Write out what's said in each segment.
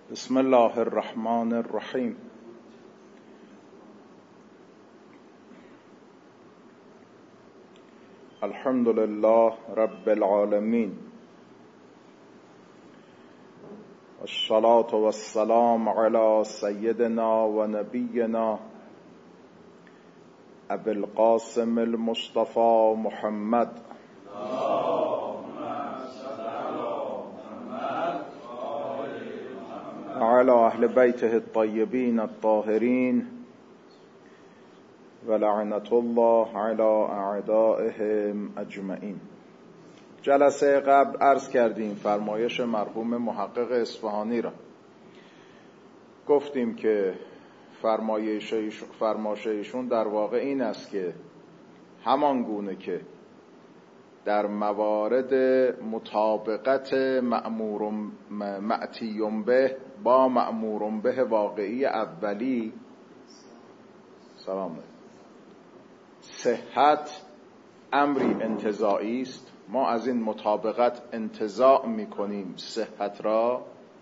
بسم الله الرحمن الرحیم. الحمد لله رب العالمین، الصلاة والسلام علی سیدنا و نبینا ابی القاسم المصطفى محمد وعلى اهل بیته الطیبین الطاهرین ولعنة الله علی اعدائهم اجمعین. جلسه قبل عرض کردیم فرمایش مرحوم محقق اصفهانی را. گفتیم که فرمایش ایشون در واقع این است که همان گونه که در موارد مطابقت مأتیون به با مأمور به واقعی اولی صحت امری انتزاعی است، ما از این مطابقت انتزاع میکنیم صحت را.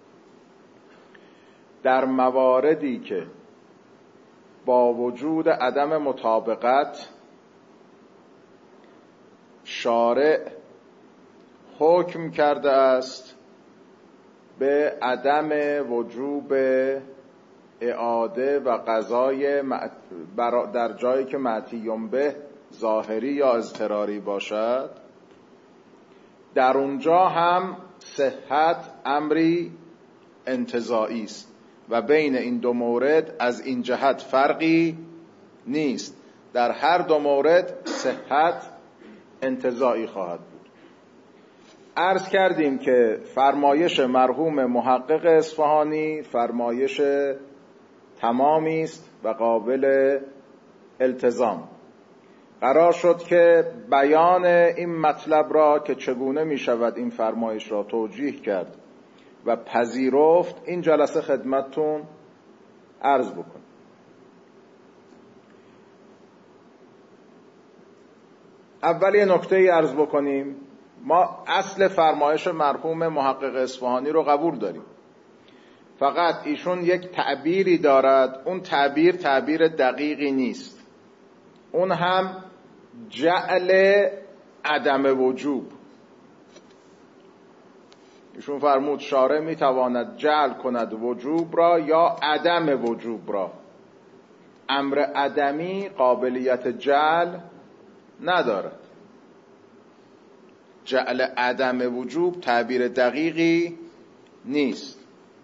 در مواردی که با وجود عدم مطابقت شارع حکم کرده است به عدم وجوب اعاده و قضای در جایی که معتیون به ظاهری یا اضطراری باشد، در اونجا هم صحت امری انتزاعی است و بین این دو مورد از این جهت فرقی نیست. در هر دو مورد صحت انتزاعی خواهد بود. عرض کردیم که فرمایش مرحوم محقق اصفهانی فرمایش تمامی است و قابل التزام. قرار شد که بیان این مطلب را که چگونه می شود این فرمایش را توجیه کرد و پذیرفت این جلسه خدمتتون عرض بکنم. اولی نکته عرض بکنیم، ما اصل فرمایش مرحوم محقق اصفهانی رو قبول داریم، فقط ایشون یک تعبیری دارد، اون تعبیر دقیقی نیست، اون هم جعل عدم وجوب. ایشون فرمود شارع میتواند جعل کند وجوب را یا عدم وجوب را. امر عدمی قابلیت جعل ندارد. جعل عدم وجوب تعبیر دقیقی نیست.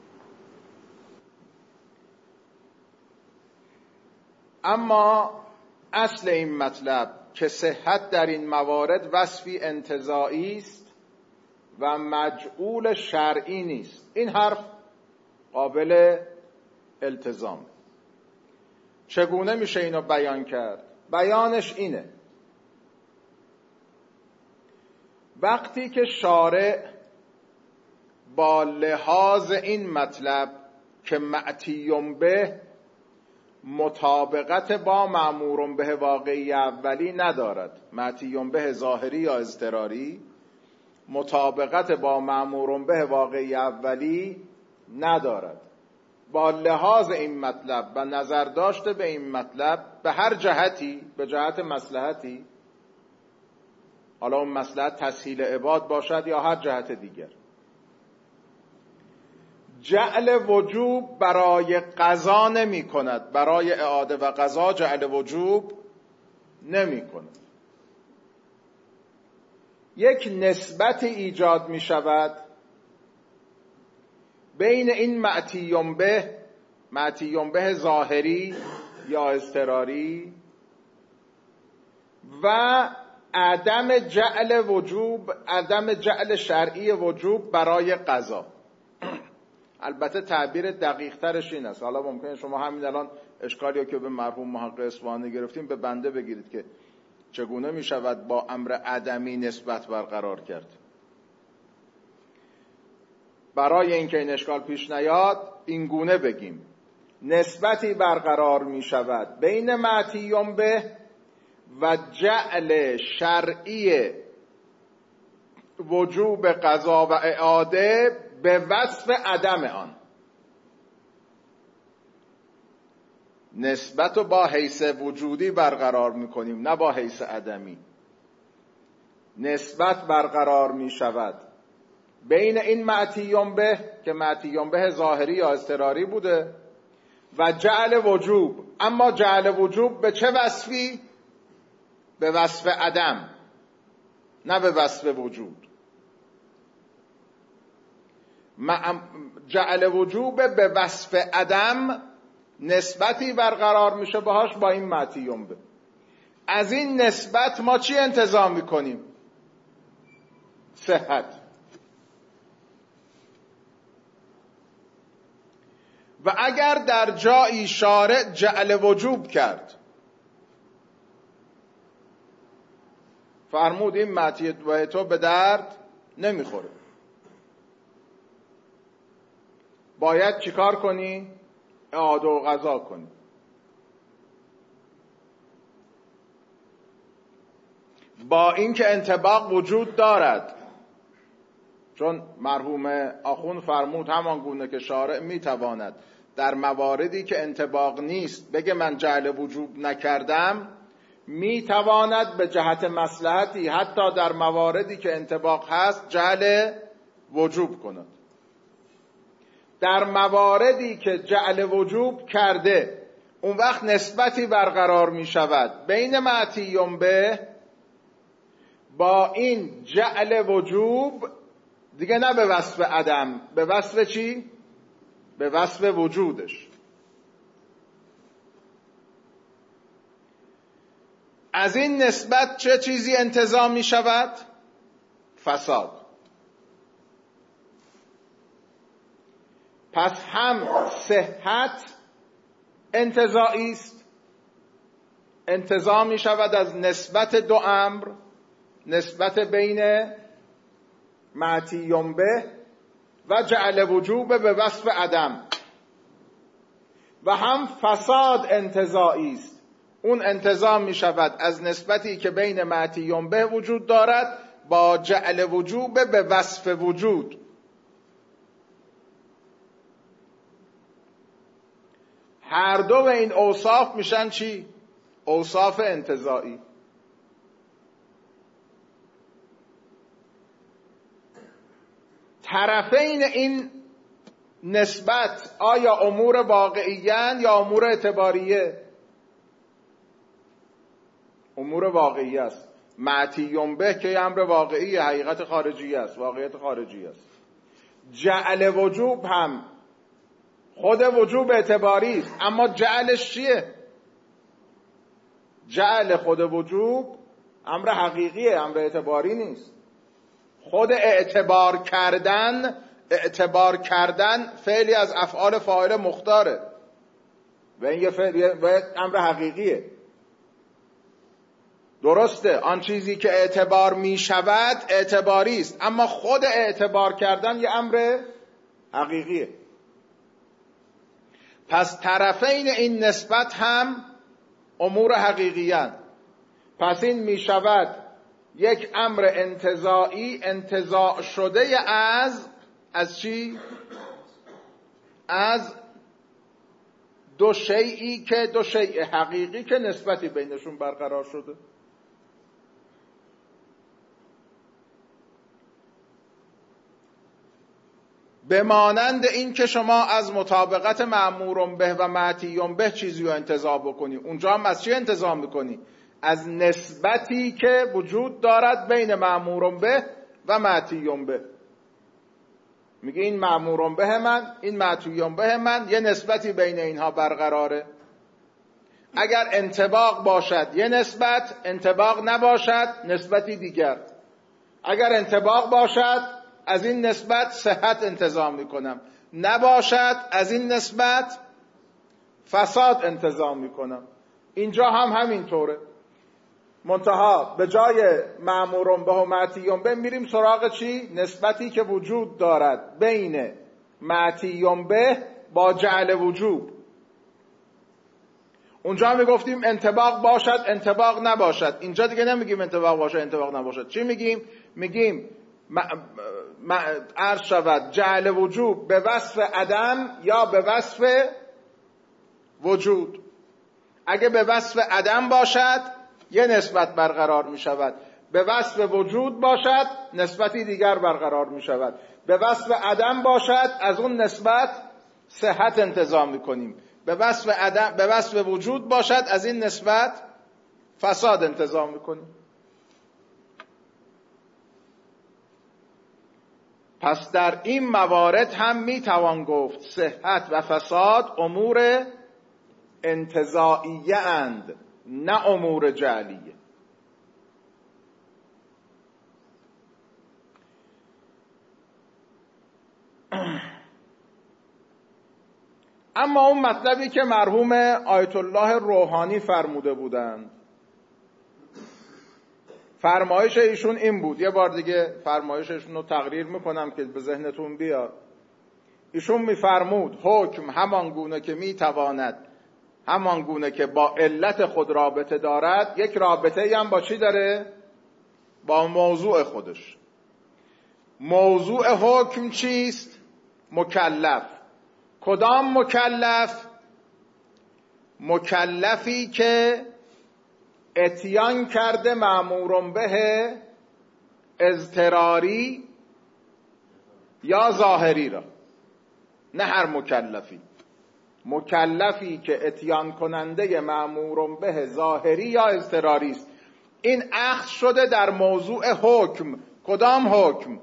اما اصل این مطلب که صحت در این موارد وصفی انتزاعی است و مجعول شرعی نیست، این حرف قابل التزام. چگونه میشه اینو بیان کرد؟ بیانش اینه: وقتی که شارع با لحاظ این مطلب که معتیون به مطابقت با مأمور به واقعی اولی ندارد، معتیون به ظاهری یا اضطراری مطابقت با مأمور به واقعی اولی ندارد، با لحاظ این مطلب و نظر داشته به این مطلب به هر جهتی، به جهت مصلحتی، حالا اون مصلحت تسهیل عباد باشد یا هر جهت دیگر، جعل وجوب برای قضا نمی کند، برای اعاده و قضا جعل وجوب نمی کند. یک نسبت ایجاد می شود بین این معتیون به ظاهری یا اضطراری و عدم جعل وجوب، عدم جعل شرعی وجوب برای قضا. البته تعبیر دقیق ترش این است. حالا ممکنه شما همین الان اشکالی که به مرحوم محقق اصفهانی گرفتیم به بنده بگیرید که چگونه می شود با امر عدمی نسبت برقرار کرد. برای اینکه این اشکال پیش نیاد این گونه بگیم: نسبتی برقرار می شود بین معتیون به و جعل شرعی وجوب قضا و اعاده به وصف عدم آن. نسبت رو با حیث وجودی برقرار میکنیم، نه با حیث عدمی. نسبت برقرار میشود بین این معطیون به که معطیون به ظاهری یا اضطراری بوده و جعل وجوب. اما جعل وجوب به چه وصفی؟ به وصف عدم، نه به وصف وجود. جعل وجوب به وصف عدم نسبتی برقرار میشه باهاش با این معطیون به. از این نسبت ما چی انتزاع میکنیم؟ صحت. و اگر در جایی شارع جعل وجوب کرد، فرمود این معطی تو به درد نمیخوره، باید چیکار کنی؟ اعاده و قضا کنی. با اینکه انطباق وجود دارد، چون مرحوم آخوند فرمود همان گونه که شارع میتواند در مواردی که انطباق نیست بگه من جعل وجوب نکردم، میتواند به جهت مصلحتی حتی در مواردی که انطباق هست جعل وجوب کند. در مواردی که جعل وجوب کرده، اون وقت نسبتی برقرار می شود بین معطیون به با این جعل وجوب، دیگه نه به وصف عدم، به وصف چی؟ به وصف وجودش. از این نسبت چه چیزی انتزاع می شود؟ فساد. پس هم صحت انتزاعی است، انتزاع می شود از نسبت دو امر، نسبت بین معطیون به و جعل وجوب به وصف عدم. و هم فساد انتزاعی است، اون انتزاع می شود از نسبتی که بین معطیون به وجود دارد با جعل وجوب به وصف وجود. هر دو این اوصاف میشن چی؟ اوصاف انتزاعی. طرفین این نسبت آیا امور واقعیان یا امور اعتباریه؟ امور واقعی است. معطیون به که امر واقعی، حقیقت خارجی است، واقعیت خارجی است. جعل وجوب هم خود وجوب اعتباری است، اما جعلش چیه؟ جعل خود وجوب امر حقیقیه، امر اعتباری نیست. خود اعتبار کردن فعلی از افعال فاعل مختاره و این یه امر حقیقیه. درسته آن چیزی که اعتبار می شود اعتباری است، اما خود اعتبار کردن یه امر حقیقیه. پس طرفین این نسبت هم امور حقیقیان. پس این می شود یک امر انتزاعی، انتزاع شده از چی؟ از دو شیئی که دو شیء حقیقی که نسبتی بینشون برقرار شده. به مانند این که شما از مطابقت مأمور به و معطی به چیزی رو انتزاع بکنی، اونجا هم از چی انتزاع میکنی؟ از نسبتی که وجود دارد بین مأمور به و معطی به. میگه این مأمور به من، این معطی به من، یه نسبتی بین اینها برقراره. اگر انطباق باشد یه نسبت، انطباق نباشد نسبتی دیگر. اگر انطباق باشد از این نسبت صحت انتزاع میکنم، نباشد از این نسبت فساد انتزاع میکنم. اینجا هم همینطوره. منتها به جای مأمور به و معطی به میریم سراغ چی؟ نسبتی که وجود دارد بین معطی به با جعل وجوب. اونجا میگفتیم انطباق باشد انطباق نباشد، اینجا دیگه نمیگیم انطباق باشد انطباق نباشد. چی میگیم؟ میگیم عرض شود جعل وجوب به وصف عدم یا به وصف وجود. اگه به وصف عدم باشد یه نسبت برقرار می شود، به وصف وجود باشد نسبتی دیگر برقرار می شود، به وصف عدم باشد از اون نسبت صحت انتزاع می کنیم، به وصف وجود باشد از این نسبت فساد انتزاع می کنیم. پس در این موارد هم می توان گفت صحت و فساد امور انتزاعیه اند، نه امور جعلیه. اما اون مطلبی که مرحوم آیت الله روحانی فرموده بودند، فرمایش ایشون این بود، یه بار دیگه فرمایششون رو تقریر میکنم که به ذهنتون بیاد. ایشون میفرمود حکم همان گونه که میتواند، همان گونه که با علت خود رابطه دارد، یک رابطه هم با چی داره؟ با موضوع خودش. موضوع حکم چیست؟ مکلف. کدام مکلف؟ مکلفی که اتیان کرده مأمور به اضطراری یا ظاهری را، نه هر مکلفی. مکلفی که اتیان کننده مأمور به ظاهری یا اضطراری است. این اخذ شده در موضوع حکم. کدام حکم؟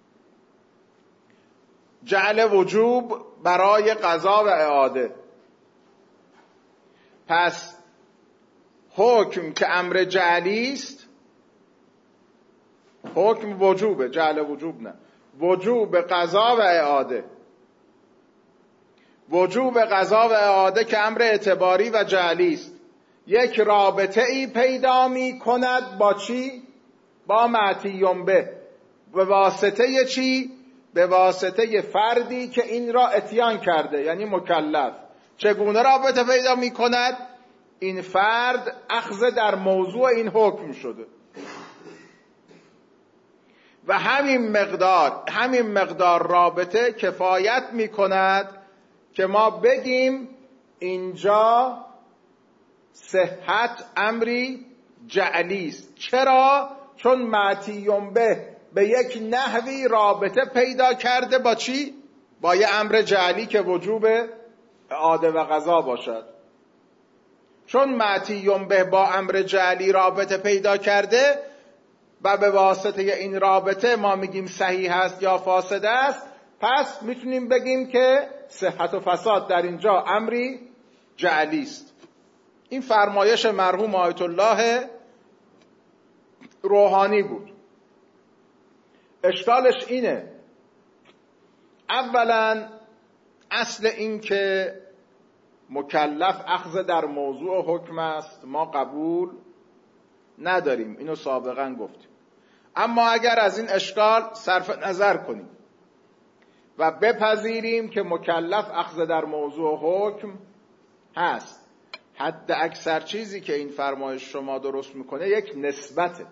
جعل وجوب برای قضا و اعاده. پس حکم که امر جعلی است، حکم وجوبه، جعل وجوب نه، وجوب قضا و اعاده. وجوب قضا و اعاده که امر اعتباری و جعلی است، یک رابطه ای پیدا می کند با چی؟ با معتیون به واسطه چی؟ به واسطه فردی که این را اتیان کرده، یعنی مکلف. چگونه رابطه پیدا می کند؟ این فرد اخذ در موضوع این حکم شده و همین مقدار رابطه کفایت می کند که ما بگیم اینجا صحت امری جعلی است. چرا؟ چون معتیون به یک نحوی رابطه پیدا کرده با چی؟ با یه امر جعلی که وجوب اعاده و قضا باشد. چون معتیون به با امر جعلی رابطه پیدا کرده و به واسطه این رابطه ما میگیم صحیح است یا فاسد است، پس میتونیم بگیم که صحت و فساد در اینجا امری جعلی است. این فرمایش مرحوم آیت الله روحانی بود. اشکالش اینه، اولا اصل این که مکلف اخذ در موضوع حکم است ما قبول نداریم، اینو سابقا گفتیم. اما اگر از این اشکال صرف نظر کنیم و بپذیریم که مکلف اخذ در موضوع حکم هست، حد اکثر چیزی که این فرمایش شما درست میکنه یک نسبته.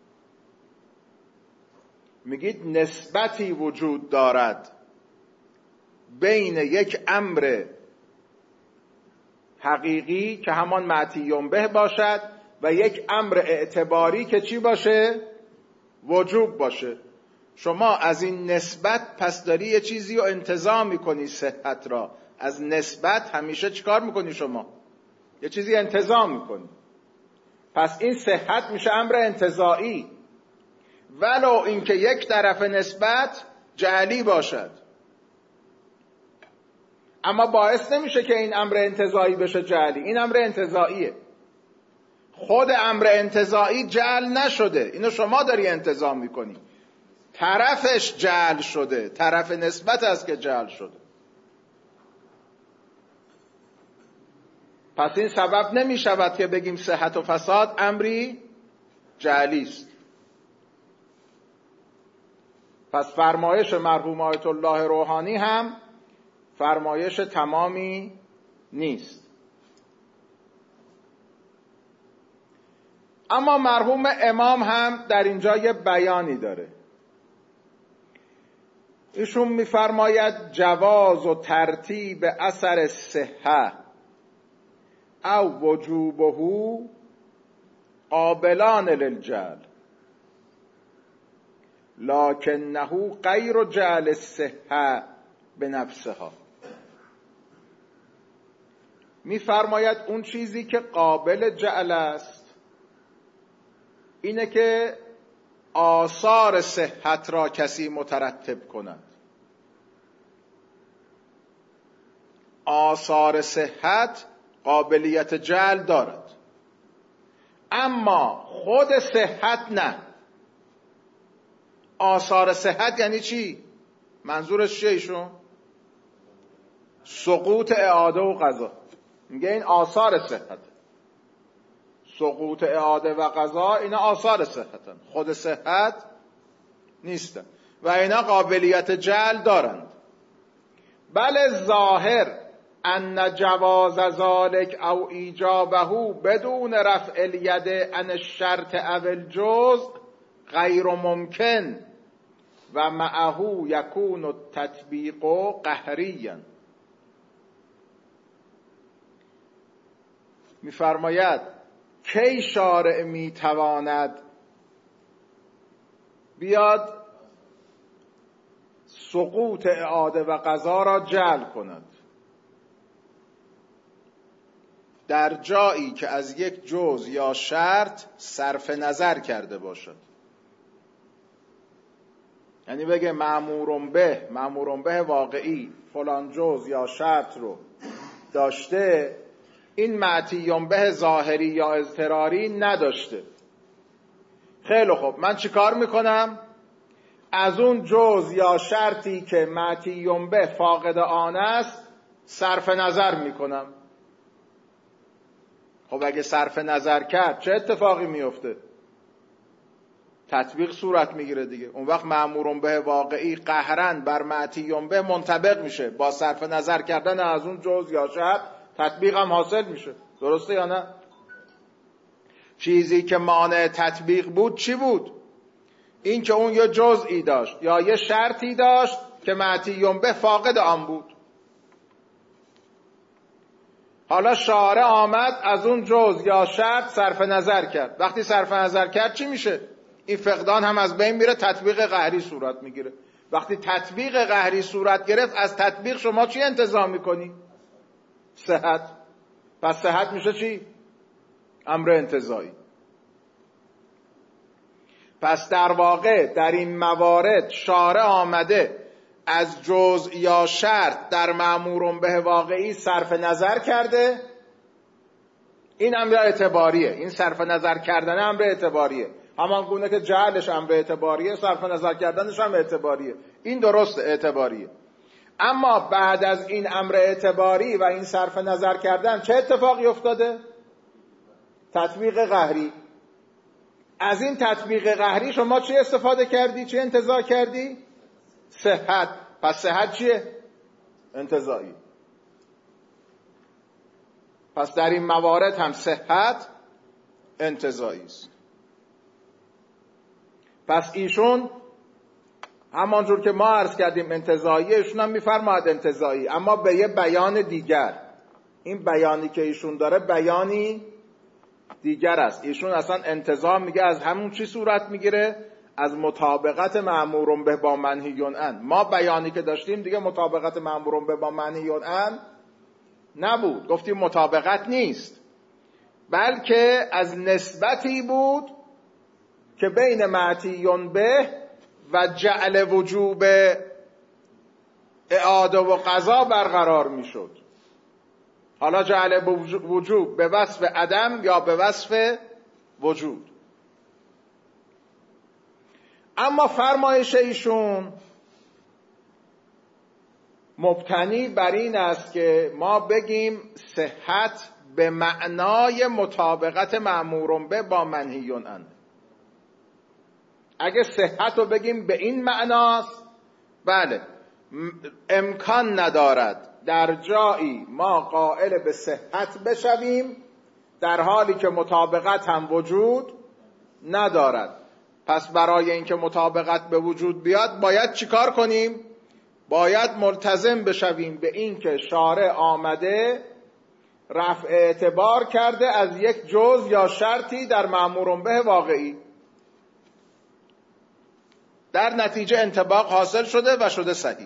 میگید نسبتی وجود دارد بین یک امر حقیقی که همان معتیون به باشد و یک امر اعتباری که چی باشه؟ وجوب باشه. شما از این نسبت پس داری یه چیزی رو انتزاع میکنی، صحت را. از نسبت همیشه چیکار میکنی شما؟ یه چیزی انتزاع میکنی. پس این صحت میشه امر انتزاعی، ولو اینکه یک طرف نسبت جعلی باشد. اما باعث نمیشه که این امر انتزاعی بشه جعلی. این امر انتزاعیه. خود امر انتزاعی جعل نشده، اینو شما داری انتزاع میکنی. طرفش جعل شده، طرف نسبت است که جعل شده. پس این سبب نمی شود که بگیم صحت و فساد امری جعلی است. پس فرمایش مرحوم آیت الله روحانی هم فرمایش تمامی نیست. اما مرحوم امام هم در اینجا یه بیانی داره. ایشون میفرماید جواز و ترتیب اثر صحه او وجوبه قابلان للجعل لکنه غیر جعل الصحة بنفسها. میفرماید اون چیزی که قابل جعل است اینه که آثار صحت را کسی مترتب کند. آثار صحت قابلیت جعل دارد، اما خود صحت نه. آثار صحت یعنی چی؟ منظورش چیه ایشون؟ سقوط اعاده و قضا. میگه این آثار صحت، سقوط اعاده و قضا اینا آثار صحتن، خود صحت نیستن و اینا قابلیت جعل دارند. بله ظاهر ان جواز ذلك او ایجابه بدون رفع الید عن الشرط او الجزء غیر ممکن و معه یکون التطبیق قهریا. میفرماید کی شارع میتواند بیاد سقوط اعاده و قضا را جعل کند؟ در جایی که از یک جزء یا شرط صرف نظر کرده باشد. یعنی بگه مأمور به واقعی فلان جزء یا شرط رو داشته، این معطی به ظاهری یا اضطراری نداشته. خیلی خوب، من چی کار میکنم؟ از اون جزء یا شرطی که معطی به فاقد آن است صرف نظر میکنم. خب اگه صرف نظر کرد چه اتفاقی میفته؟ تطبیق صورت میگیره دیگه. اون وقت مأمور به واقعی قهرن بر معطی به منطبق میشه، با صرف نظر کردن از اون جزء یا شرط تطبیق هم حاصل میشه. درسته یا نه؟ چیزی که مانع تطبیق بود چی بود؟ این که اون یه جزئی داشت یا یه شرطی داشت که معطی به فاقد آن بود. حالا شارع آمد از اون جزء یا شرط صرف نظر کرد. وقتی صرف نظر کرد چی میشه؟ این فقدان هم از بین میره، تطبیق قهری صورت میگیره. وقتی تطبیق قهری صورت گرفت، از تطبیق شما چی انتظار میکنی؟ صحت. پس صحت میشه چی؟ امر انتزاعی. پس در واقع در این موارد شارع آمده از جزء یا شرط در مأمور به واقعی صرف نظر کرده. این امر اعتباریه. این صرف نظر کردن امر اعتباریه. همان گونه که جعلش امر اعتباریه، صرف نظر کردنش هم اعتباریه. این درست اعتباریه. اما بعد از این امر اعتباری و این صرف نظر کردن چه اتفاقی افتاده؟ تطبیق قهری. از این تطبیق قهری شما چی استفاده کردی؟ چی انتزاع کردی؟ صحت. پس صحت چیه؟ انتزاعی. پس در این موارد هم صحت انتزاعی است. پس ایشون همانجور که ما عرض کردیم انتزاعی، ایشون هم میفرماید انتزاعی، اما به یه بیان دیگر. این بیانی که ایشون داره بیانی دیگر است. ایشون اصلا انتزاع میگه از همون چی صورت میگیره؟ از مطابقت مأمور به با منهی عنه. ما بیانی که داشتیم دیگه مطابقت مأمور به با منهی عنه نبود، گفتیم مطابقت نیست، بلکه از نسبتی بود که بین معطی به و جعل وجوب اعاده و قضا برقرار میشد. حالا جعل وجوب به وصف عدم یا به وصف وجود. اما فرمایش ایشون مبتنی بر این است که ما بگیم صحت به معنای مطابقت مأمور به با منهی عنه. اگه صحت رو بگیم به این معناست، بله، امکان ندارد در جایی ما قائل به صحت بشویم در حالی که مطابقت هم وجود ندارد. پس برای اینکه مطابقت به وجود بیاد باید چیکار کنیم؟ باید ملتزم بشویم به این که شارع آمده رفع اعتبار کرده از یک جز یا شرطی در مأمور به واقعی، در نتیجه انطباق حاصل شده و شده صحیح.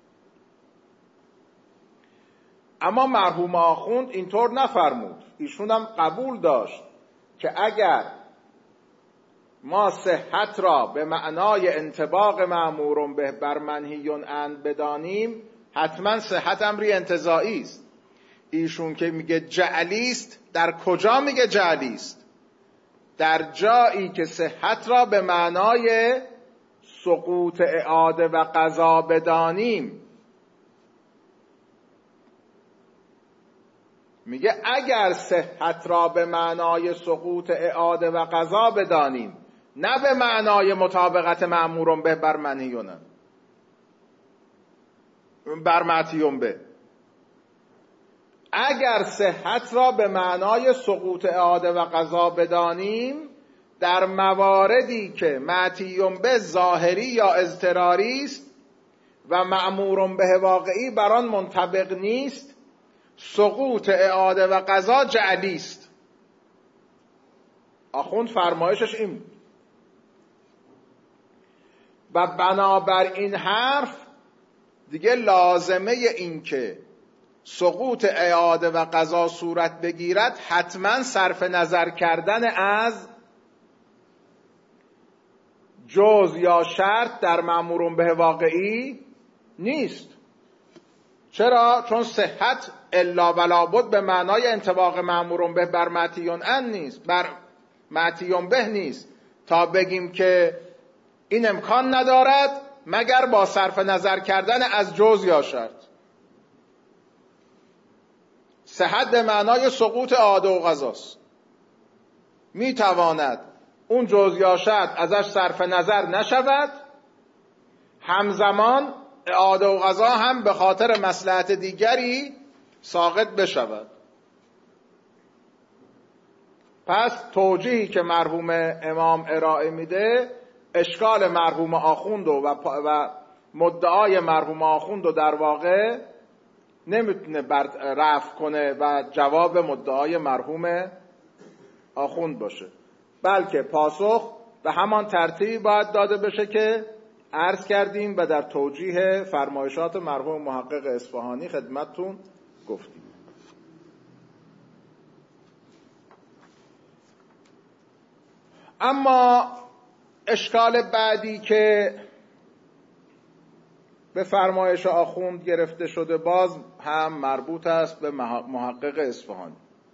اما مرحوم آخوند اینطور نفرمود. ایشون هم قبول داشت که اگر ما صحت را به معنای انطباق مأمور به بر منهی عنه بدانیم، حتما صحت امری انتزاعی است. ایشون که میگه جعلی است، در کجا میگه جعلی است؟ در جایی که صحت را به معنای سقوط اعاده و قضا بدانیم. میگه اگر صحت را به معنای سقوط اعاده و قضا بدانیم، نه به معنای مطابقت مأمور به بر منهی عنه، بر معطی به. اگر صحت را به معنای سقوط اعاده و قضا بدانیم، در مواردی که معطی به ظاهری یا اضطراری است و مأمور به واقعی بر آن منطبق نیست، سقوط اعاده و قضا جعلی است. آخوند فرمایشش این بود. و بنابر این حرف دیگه لازمه این که سقوط اعاده و قضا صورت بگیرد حتما صرف نظر کردن از جز یا شرط در مأمور به واقعی نیست. چرا؟ چون صحت الا ولا بد به معنای انطباق مأمور به بر معطی عنه نیست، بر معطی به نیست، تا بگیم که این امکان ندارد مگر با صرف نظر کردن از جز یا شرط. صحت به معنای سقوط اعاده و قضاست. میتواند اون جز یا شرط ازش صرف نظر نشود، همزمان اعاده و قضا هم به خاطر مصلحت دیگری ساقط بشود. پس توجیهی که مرحوم امام ارائه میده، اشکال مرحوم آخوند و مدعای مرحوم آخوند رو در واقع نمیتونه رفع کنه و جواب مدعای مرحوم آخوند باشه، بلکه پاسخ به همان ترتیب باید داده بشه که عرض کردیم و در توجیه فرمایشات مرحوم محقق اصفهانی خدمتتون گفتیم. اما اشکال بعدی که به فرمایش آخوند گرفته شده باز هم مربوط است به محقق اصفهانی.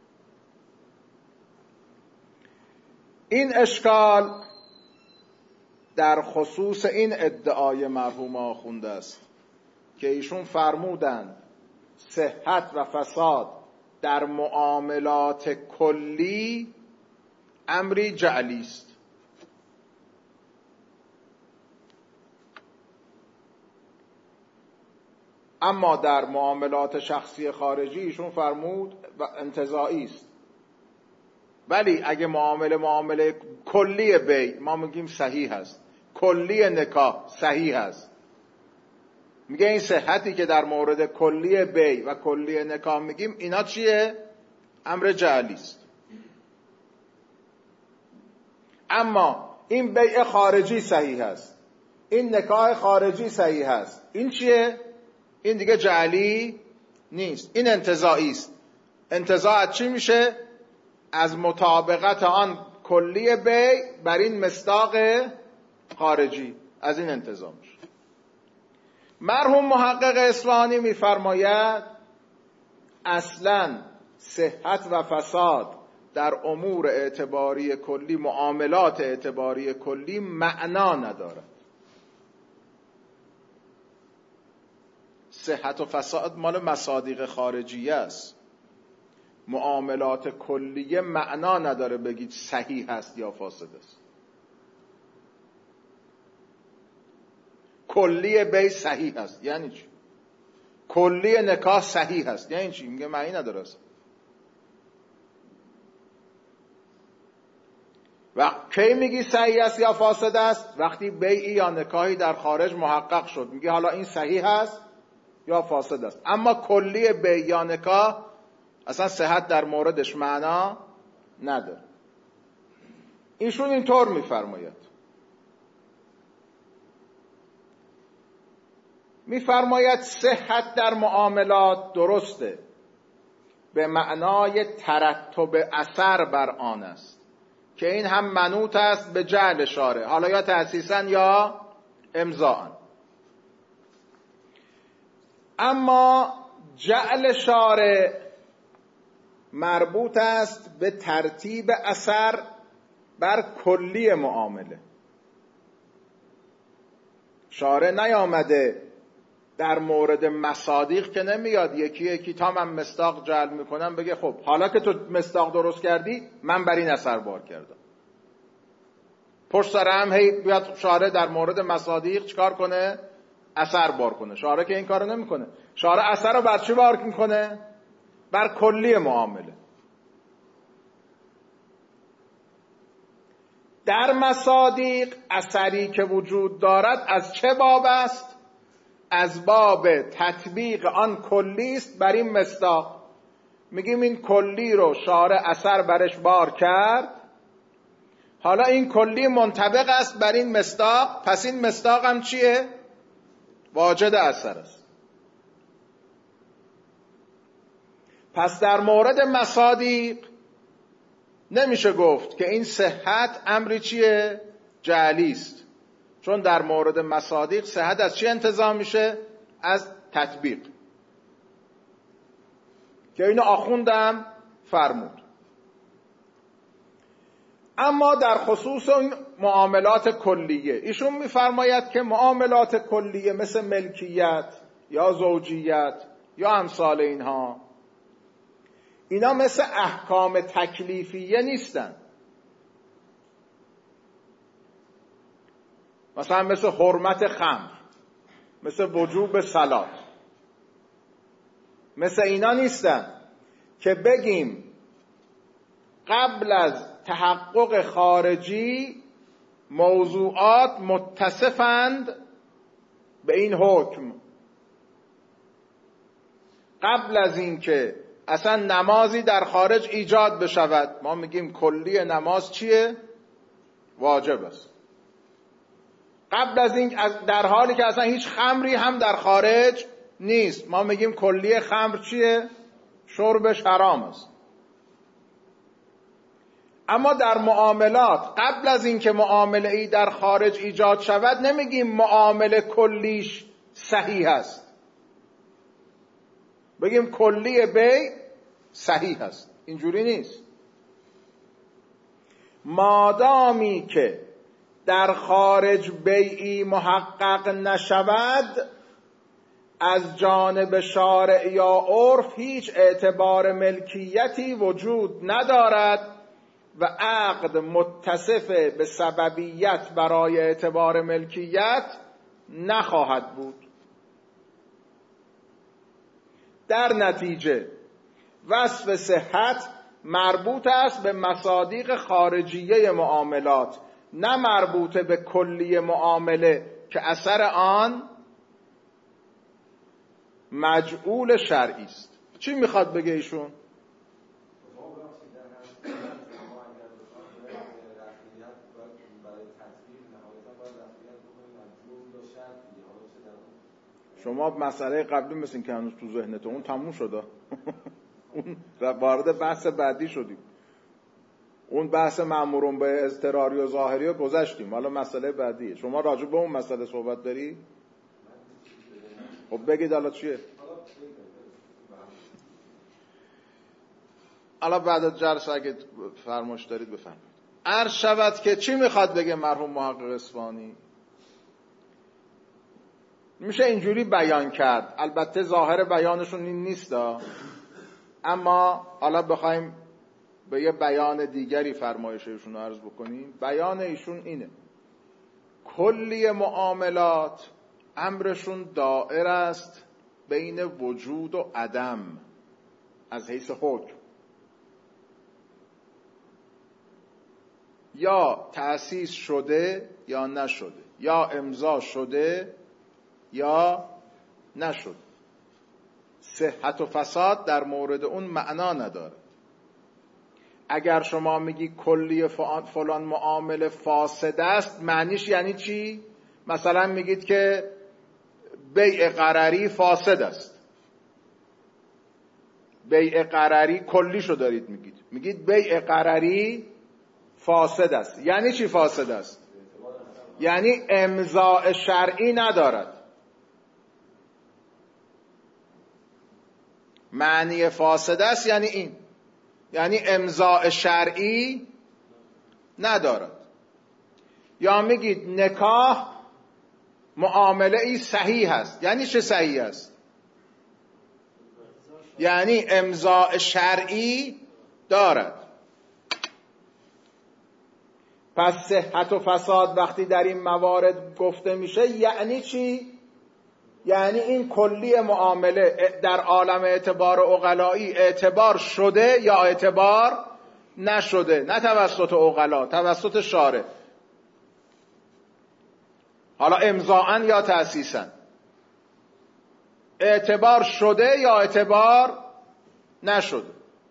این اشکال در خصوص این ادعای مرحوم آخوند است که ایشون فرمودند صحت و فساد در معاملات کلی امری جعلی است. اما در معاملات شخصی خارجی ایشون فرمود و انتزاعی است. ولی اگه معامله کلی بی ما میگیم صحیح هست، کلی نکاح صحیح هست، میگه این صحتی که در مورد کلی بی و کلی نکاح میگیم اینا چیه؟ امر جعلی است. اما این بیع خارجی صحیح هست، این نکاح خارجی صحیح هست، این چیه؟ این دیگه جعلی نیست، این انتزاعی است. انتزاع چی میشه؟ از مطابقت آن کلی بیع بر این مصداق خارجی، از این انتزاع میشه. مرحوم محقق اصفهانی میفرماید اصلا صحت و فساد در امور اعتباری کلی، معاملات اعتباری کلی معنا ندارد. صحت و فساد مال مصادیق خارجیه است. معاملات کلیه معنا نداره بگید صحیح هست یا فاسد است. کلیه بی صحیح هست یعنی چی؟ کلیه نکاح صحیح هست یعنی چی؟ میگه معنی نداره است. و کی میگی صحیح است یا فاسد است؟ وقتی بیعی یا نکاحی در خارج محقق شد، میگه حالا این صحیح است یا فاسد است. اما کلیه بیع یا نکاح اصلا صحت در موردش معنا نداره. ایشون اینطور میفرماید، صحت در معاملات درسته به معنای ترتب اثر بر آن است که این هم منوط است به جعل شارع، حالا یا تأسیساً یا امضاءً. اما جعل شارع مربوط است به ترتیب اثر بر کلی معامله. شارع نیامده در مورد مصادیق که نمیاد یکی یکی تا من مصداق جعل میکنم بگه خب حالا که تو مصداق درست کردی من بر این اثر بار کردم. پشت سر هم هی بیاد شارع در مورد مصادیق چیکار کنه؟ اثر بار کنه. شارع که این کارو نمیکنه. شارع اثر رو بر چی بار میکنه؟ بر کلی معامله. در مصادیق اثری که وجود دارد از چه باب است؟ از باب تطبیق آن کلی است بر این مصداق. میگیم این کلی رو شارع اثر برش بار کرد، حالا این کلی منطبق است بر این مصداق، پس این مصداق هم چیه؟ واجد اثر است. پس در مورد مصادیق نمیشه گفت که این صحت امری چیه؟ جعلی است، چون در مورد مصادیق صحت از چی انتزاع میشه؟ از تطبیق، که اینو آخوندم فرمود. اما در خصوص این معاملات کلیه ایشون میفرماید که معاملات کلیه مثل ملکیت یا زوجیت یا امثال اینها، اینا مثل احکام تکلیفیه نیستن. مثلا مثل حرمت خمر، مثل وجوب صلات، مثل اینا نیستن که بگیم قبل از تحقق خارجی موضوعات متصفند به این حکم. قبل از این که اصلا نمازی در خارج ایجاد بشود ما میگیم کلی نماز چیه؟ واجب است. قبل از این در حالی که اصلا هیچ خمری هم در خارج نیست ما میگیم کلی خمر چیه؟ شربش حرام است. اما در معاملات قبل از این که معامله ای در خارج ایجاد شود نمیگیم معامله کلیش صحیح است، بگیم کلی بیع صحیح است. اینجوری نیست. مادامی که در خارج بیعی محقق نشود از جانب شارع یا عرف هیچ اعتبار ملکیتی وجود ندارد و عقد متصف به سببیت برای اعتبار ملکیت نخواهد بود. در نتیجه وصف صحت مربوط است به مصادیق خارجیه معاملات، نه مربوط به کلی معامله که اثر آن مجعول شرعی است. چی میخواد بگه ایشون؟ شما مسئله قبلی مثل که هنوز تو ذهنت اون تموم شده. اون وارد بحث بعدی شدیم. اون بحث مأمورون به اضطراری و ظاهری رو گذشتیم. حالا مسئله بعدیه. شما راجع به اون مسئله صحبت داری؟ خب بگید حالا چیه؟ حالا بعد از جلسه اگه فرمایش دارید بفرمایید. عرض شود که چی میخواد بگه مرحوم محقق اصفهانی؟ میشه اینجوری بیان کرد، البته ظاهر بیانشون این نیست، اما حالا بخوایم به یه بیان دیگری فرمایششون رو عرض بکنیم. بیان ایشون اینه: کلی معاملات امرشون دائر است بین وجود و عدم از حیث حکم، یا تأسیس شده یا نشده، یا امضا شده یا نشد. صحت و فساد در مورد اون معنا نداره. اگر شما میگی کلی فلان معامله فاسد است، معنیش یعنی چی؟ مثلا میگید که بیع قراری فاسد است. بیع قراری کلیشو دارید میگید بیع قراری فاسد است. یعنی چی فاسد است؟ یعنی امضاء شرعی ندارد. معنی فاسد است یعنی این، یعنی امضاء شرعی ندارد. یا میگید نکاح معامله ای صحیح است. یعنی چه صحیح است؟ یعنی امضاء شرعی دارد. پس صحت و فساد وقتی در این موارد گفته میشه یعنی چی؟ یعنی این کلی معامله در عالم اعتبار عقلایی اعتبار شده یا اعتبار نشده، نه توسط عقلا، توسط شارع، حالا امضاءً یا تأسیساً، اعتبار شده یا اعتبار نشده.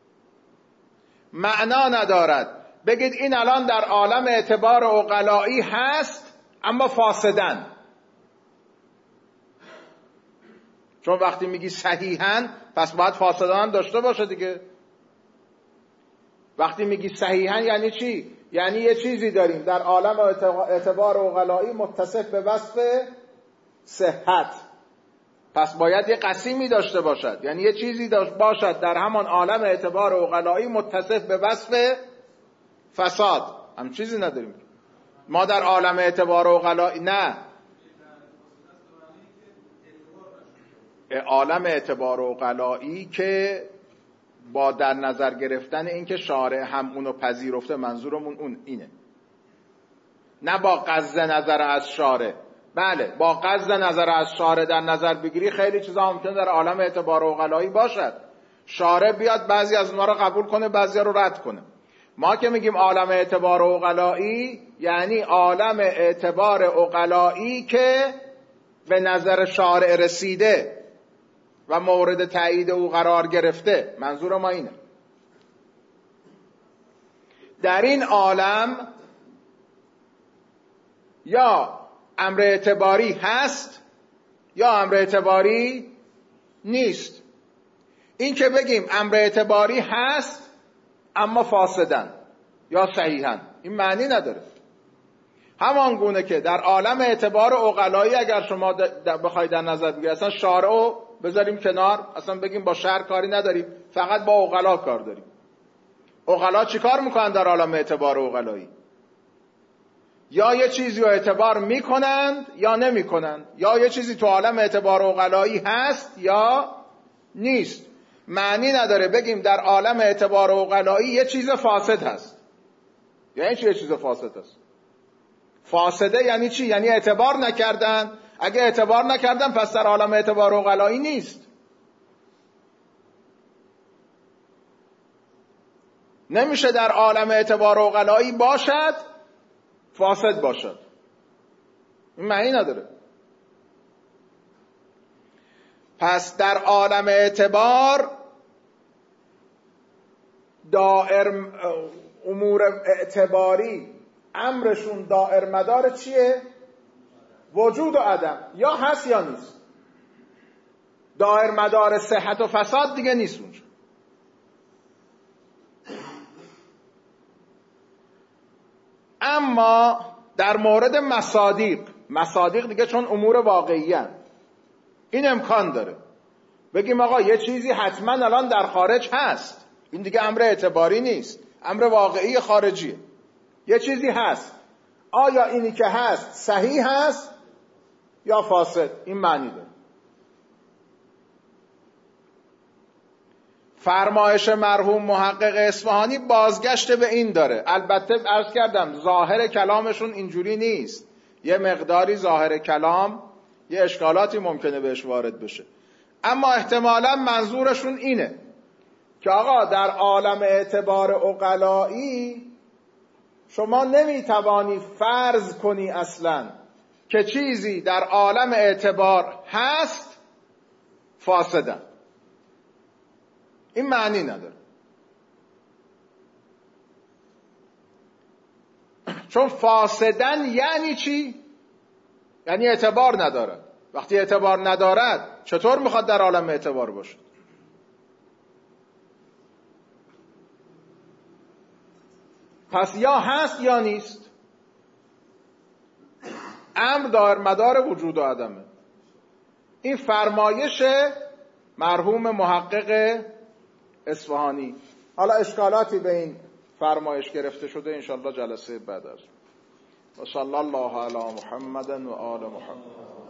معنا ندارد بگید این الان در عالم اعتبار عقلایی هست اما فاسدن. چون وقتی میگی صحیحن پس باید فاسدان داشته باشه دیگه. وقتی میگی صحیحن یعنی چی؟ یعنی یه چیزی داریم در عالم اعتبار عقلایی متصف به وصف صحت، پس باید یه قسیمی داشته باشد، یعنی یه چیزی باشد در همان عالم اعتبار عقلایی متصف به وصف فساد. هم چیزی نداریم ما در عالم اعتبار عقلایی. نه، عالم اعتبار عقلایی که با در نظر گرفتن این که شارع هم اونو پذیرفته، منظورمون اون اینه، نه با قصد نظر از شارع. بله، با قصد نظر از شارع در نظر بگیری خیلی چیزا ممکن در عالم اعتبار عقلایی باشد، شارع بیاد بعضی از اونها رو قبول کنه بعضی رو رد کنه. ما که میگیم عالم اعتبار عقلایی یعنی عالم اعتبار عقلایی که به نظر شارع رسیده و مورد تایید او قرار گرفته. منظور ما اینه. در این عالم یا امر اعتباری هست یا امر اعتباری نیست. این که بگیم امر اعتباری هست اما فاسدن یا صحیحن، این معنی نداره. همان گونه که در عالم اعتبار عقلایی اگر شما بخواید در نظر بگیرید، اصلا شارع رو بذاریم کنار، اصلا بگیم با شرع کاری نداریم، فقط با عقلا کار داریم. عقلا چی کار میکنن در عالم اعتبار عقلایی؟ یا یه چیزی رو اعتبار میکنند یا نمیکنند، یا یه چیزی تو عالم اعتبار عقلایی هست یا نیست. معنی نداره بگیم در عالم اعتبار عقلایی یه چیز فاسد هست. یعنی چی یه چیز فاسد هست؟ فاسده یعنی چی؟ یعنی اعتبار نکردن. اگه اعتبار نکردن پس در عالم اعتبار عقلایی نیست. نمیشه در عالم اعتبار عقلایی باشد فاسد باشد، این معنی نداره. پس در عالم اعتبار امور اعتباری امرشون دائر مدار چیه؟ وجود و عدم، یا هست یا نیست. دائر مدار صحت و فساد دیگه نیست اونجا. اما در مورد مصادیق دیگه چون امور واقعی هست، این امکان داره بگیم آقا یه چیزی حتما الان در خارج هست، این دیگه امر اعتباری نیست، امر واقعی خارجیه. یه چیزی هست، آیا اینی که هست صحیح هست یا فاسد؟ این معنی داره. فرمایش مرحوم محقق اصفهانی بازگشت به این داره. البته عرض کردم ظاهر کلامشون اینجوری نیست، یه مقداری ظاهر کلام یه اشکالاتی ممکنه بهش وارد بشه، اما احتمالا منظورشون اینه که آقا در عالم اعتبار عقلایی شما نمیتوانی فرض کنی اصلا که چیزی در عالم اعتبار هست فاسدن. این معنی نداره. چون فاسدن یعنی چی؟ یعنی اعتبار ندارد. وقتی اعتبار ندارد چطور میخواد در عالم اعتبار باشد؟ پس یا هست یا نیست. امر دار مدار وجود و عدمه. این فرمایش مرحوم محقق اصفهانی. حالا اشکالاتی به این فرمایش گرفته شده انشالله جلسه بعد است. و صلی الله علی محمد و آل محمد.